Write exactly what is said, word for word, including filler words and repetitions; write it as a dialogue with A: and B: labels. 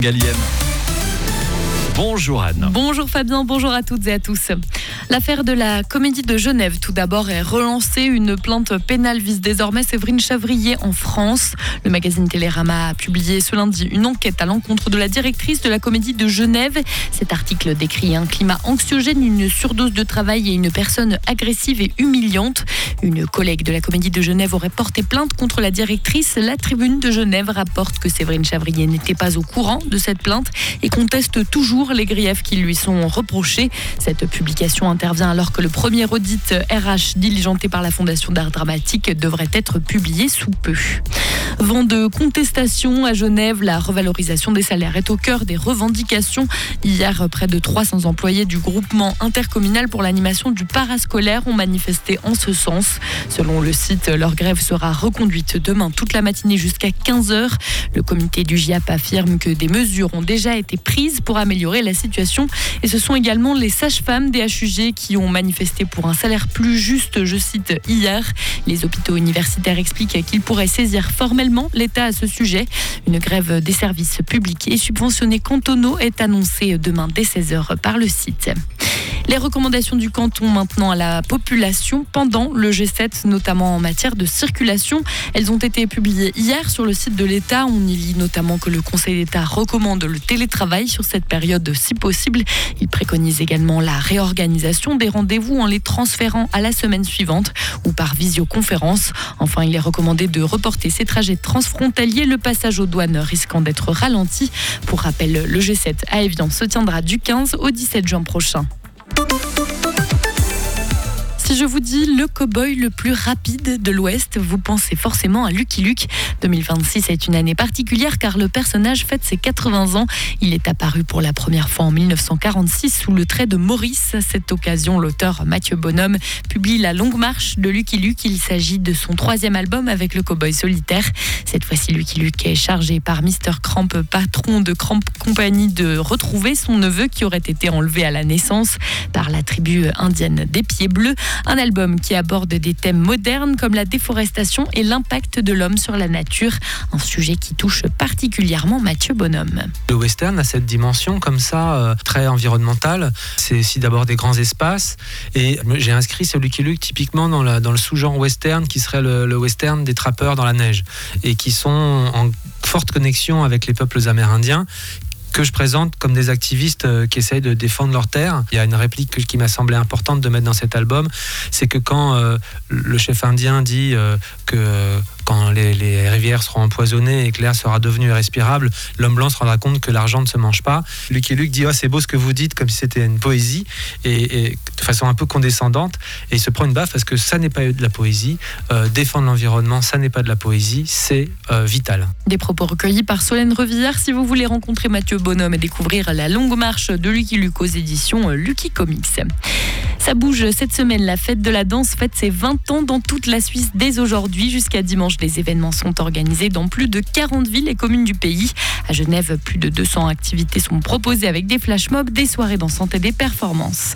A: Galienne. Bonjour Anne.
B: Bonjour Fabien, bonjour à toutes et à tous. L'affaire de la Comédie de Genève, tout d'abord, est relancée. Une plainte pénale vise désormais Séverine Chavrier en France. Le magazine Télérama a publié ce lundi une enquête à l'encontre de la directrice de la Comédie de Genève. Cet article décrit un climat anxiogène, une surdose de travail et une personne agressive et humiliante. Une collègue de la Comédie de Genève aurait porté plainte contre la directrice. La Tribune de Genève rapporte que Séverine Chavrier n'était pas au courant de cette plainte et conteste toujours les griefs qui lui sont reprochés. Cette publication intervient alors que le premier audit R H diligenté par la Fondation d'art dramatique devrait être publié sous peu. Vent de contestation à Genève, la revalorisation des salaires est au cœur des revendications. Hier, près de trois cents employés du groupement intercommunal pour l'animation du parascolaire ont manifesté en ce sens. Selon le site, leur grève sera reconduite demain toute la matinée jusqu'à quinze heures. Le comité du G I A P affirme que des mesures ont déjà été prises pour améliorer la situation. Et ce sont également les sages-femmes des H U G qui ont manifesté pour un salaire plus juste, je cite, hier. Les hôpitaux universitaires expliquent qu'ils pourraient saisir formellement l'État à ce sujet. Une grève des services publics et subventionnés cantonaux est annoncée demain dès seize heures par le site. Les recommandations du canton maintenant à la population pendant le G sept, notamment en matière de circulation. Elles ont été publiées hier sur le site de l'État. On y lit notamment que le Conseil d'État recommande le télétravail sur cette période si possible. Il préconise également la réorganisation des rendez-vous en les transférant à la semaine suivante ou par visioconférence. Enfin, il est recommandé de reporter ces trajets transfrontaliers, le passage aux douanes risquant d'être ralenti. Pour rappel, le G sept à Évian se tiendra du quinze au dix-sept juin prochain. Si je vous dis le cow-boy le plus rapide de l'Ouest, vous pensez forcément à Lucky Luke. deux mille vingt-six est une année particulière car le personnage fête ses quatre-vingts ans. Il est apparu pour la première fois en mille neuf cent quarante-six sous le trait de Maurice. À cette occasion, l'auteur Mathieu Bonhomme publie La Longue Marche de Lucky Luke. Il s'agit de son troisième album avec le cow-boy solitaire. Cette fois-ci, Lucky Luke est chargé par mister Cramp, patron de Cramp Company, de retrouver son neveu qui aurait été enlevé à la naissance par la tribu indienne des Pieds Bleus. Un album qui aborde des thèmes modernes comme la déforestation et l'impact de l'homme sur la nature, un sujet qui touche particulièrement Mathieu Bonhomme.
C: Le western a cette dimension comme ça, euh, très environnementale. C'est aussi d'abord des grands espaces. Et j'ai inscrit ce Lucky Luke typiquement dans, la, dans le sous-genre western qui serait le, le western des trappeurs dans la neige et qui sont en forte connexion avec les peuples amérindiens, que je présente comme des activistes qui essayent de défendre leur terre. Il y a une réplique qui m'a semblé importante de mettre dans cet album, c'est que quand euh, le chef indien dit euh, que euh, quand les, les rivières seront empoisonnées et que l'air sera devenu irrespirable, l'homme blanc se rendra compte que l'argent ne se mange pas. Lucky Luke dit oh, c'est beau ce que vous dites, comme si c'était une poésie, et, et de façon un peu condescendante, et il se prend une baffe parce que ça n'est pas de la poésie. Euh, défendre l'environnement, ça n'est pas de la poésie, c'est euh, vital.
B: Des propos recueillis par Solène Revillard. Si vous voulez rencontrer Mathieu Bonhomme et découvrir La Longue Marche de Lucky Luke aux éditions Lucky Comics. Ça bouge cette semaine, la fête de la danse fête ses vingt ans dans toute la Suisse dès aujourd'hui. Jusqu'à dimanche, les événements sont organisés dans plus de quarante villes et communes du pays. À Genève, plus de deux cents activités sont proposées avec des flash mobs, des soirées dansantes et des performances.